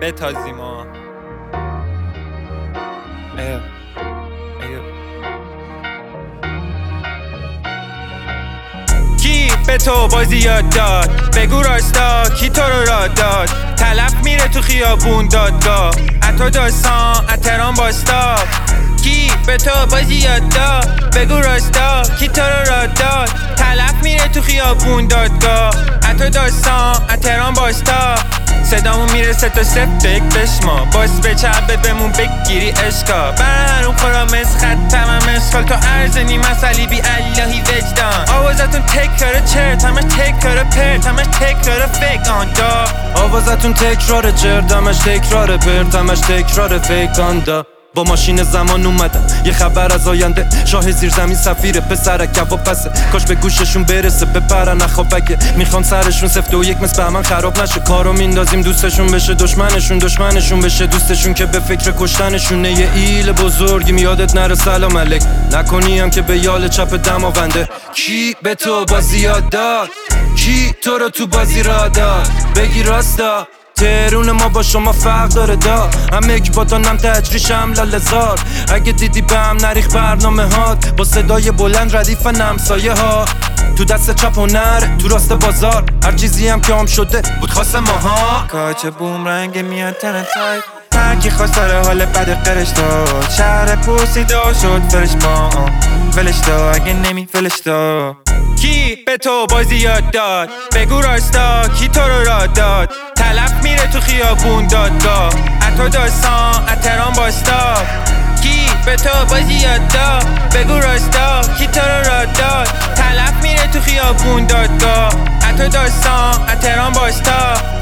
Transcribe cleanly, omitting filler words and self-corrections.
بتازیم ها. کی به تو بازی یاد داد؟ بگو راستا کی تو رو راد داد؟ طلب میره تو خیابون دادگاه، اتو داستان اتران باستا. کی به تو بازی یاد داد؟ بگو راستا کی تو رو راد داد؟ طلب میره تو خیابون دادگاه، اتو داستان اتران باستا. صدامون میرسه تا سفتک بشما، باز به چبه بمون بگیری اشکا. برهرون خورا مسخط تمام اشکال، تو عرض نیمه صلیبی اللهی وجدان. آوازتون تکرار چرت، همش تکرار پرت، همش تکرار فکر آندا. آوازتون تکرار چرت، همش تکرار پرت، همش تکرار فکر آندا. با ماشین زمان اومدم یه خبر از آینده، شاه زیر زمین سفیر پسرک و پسه. کاش به گوششون برسه بپرن اخوابگه، میخوان سرشون سفته و یک مثل بهمن خراب نشه. کارو میندازیم دوستشون بشه دشمنشون بشه دوستشون، که به فکر کشتنشونه. یه ایل بزرگی میادت نره سلام علیک نکنیم که به یال چپ دماونده. کی به تو بازی یاد داد؟ کی تو رو تو بازی را داد؟ بگی راستا تهرون ما با شما فرق داره دا، همه که با دانم تجریشم لالزار. اگه دیدی به هم نریخ برنامه هات، با صدای بلند ردیفن همسایه ها. تو دست چپ و نره تو راست بازار، هر چیزی هم که هم شده بود خواست ماها. کاچ بوم رنگ میاد تن تایپ، هرکی خواست داره حال بد قرش داد. شهر پوسیده شد فرش با ولش دا، اگه نمی ولش دا. کی به تو بازی یاد داد؟ بگو راستا کی تو رو راد داد؟ طلب میره تو خیابون دادگاه، اتو داستان اتران باستا. کی به تو بازی یاد داد؟ بگو راستا کی تو رو راد داد؟ طلب میره تو خیابون دادگاه، اتو داستان اتران باستا.